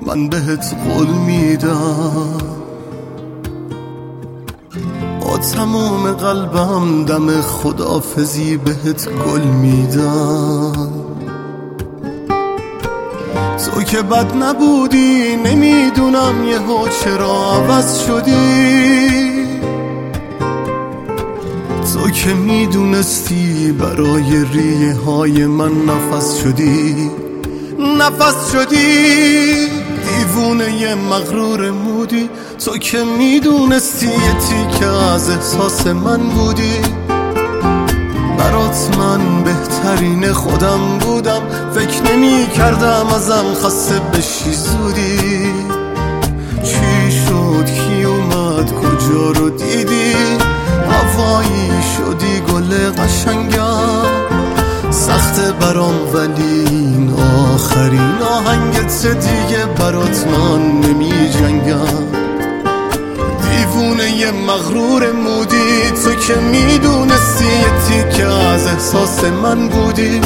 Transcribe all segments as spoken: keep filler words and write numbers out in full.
من بهت قول میدم، با تمام قلبم دم خداحافظی بهت گل میدم. تو که بد نبودی، نمیدونم یهو چرا عوض شدی. تو که میدونستی برای ریه های من نفس شدی، نفس شدی. دیوونه ی مغرور مودی، تو که میدونستی یه تیکه از احساس من بودی. برات من بهترین خودم بودم، فکر نمی کردم ازم خسته بشی زودی. چی شد کی اومد کجا رو دیدی؟ هوایی شدی گل قشنگم. سخته برام ولی این آخرین آهنگت دیگه برات من نمی جنگم. دیوونه ی مغرور مودی، تو که میدونستی یه تیکه از احساس من بودی.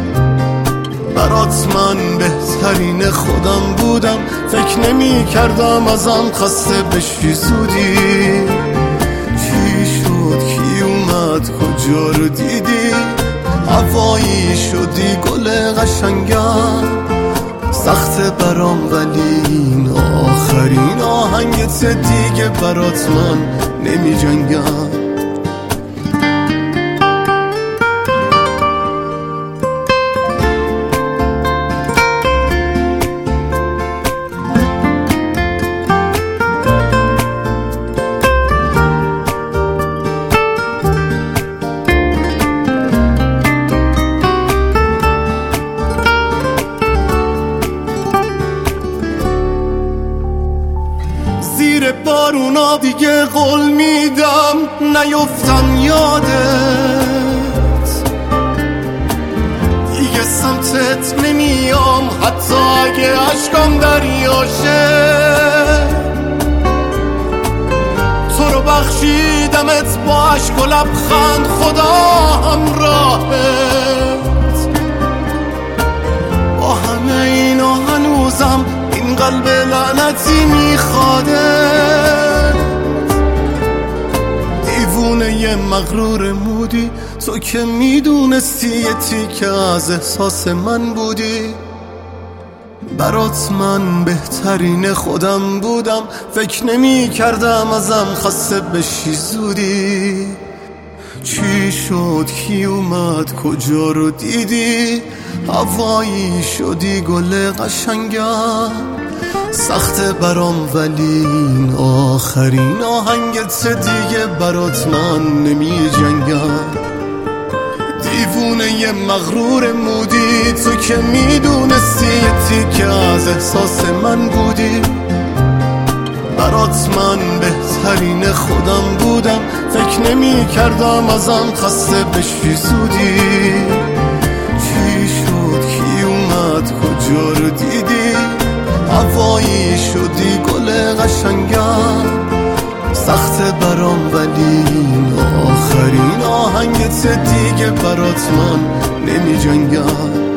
برات من بهترین خودم بودم، فکر نمی کردم ازم خسته بشی زودی. چی شد کی اومد کجا رو دیدی؟ هوایی شدی گل قشنگم. سخته برام ولی این آخرین آهنگت دیگه برات من نمی جنگم. زیر بارونا دیگه قول میدم نیفتم یادت. دیگه سمتت نمیام حتی اگه عشقم دریاشه. تو رو بخشیدمت با عشق و لبخند خدا همراهت. با همه اینا هنوزم این قلب لعنتی میخواده. دیوونه ی مغرور مودی، تو که میدونستی یه تیکه از احساس من بودی. برات من بهترین خودم بودم، فکر نمی کردم ازم خسته بشی زودی. چی شد کی اومد کجا رو دیدی؟ هوایی شدی گل قشنگم. سخته برام ولی این آخرین آهنگت دیگه برات من نمی جنگم. دیوونه ی مغرور مودی، تو که میدونستی یه تیکه از احساس من بودی. برات من بهترین خودم بودم، فکر نمی کردم ازم خسته بشی زودی. چی شد کی اومد کجا رو دیدی؟ هوایی شدی گل قشنگم. سخته برام ولی این آخرین آهنگت دیگه برات من نمی جنگم.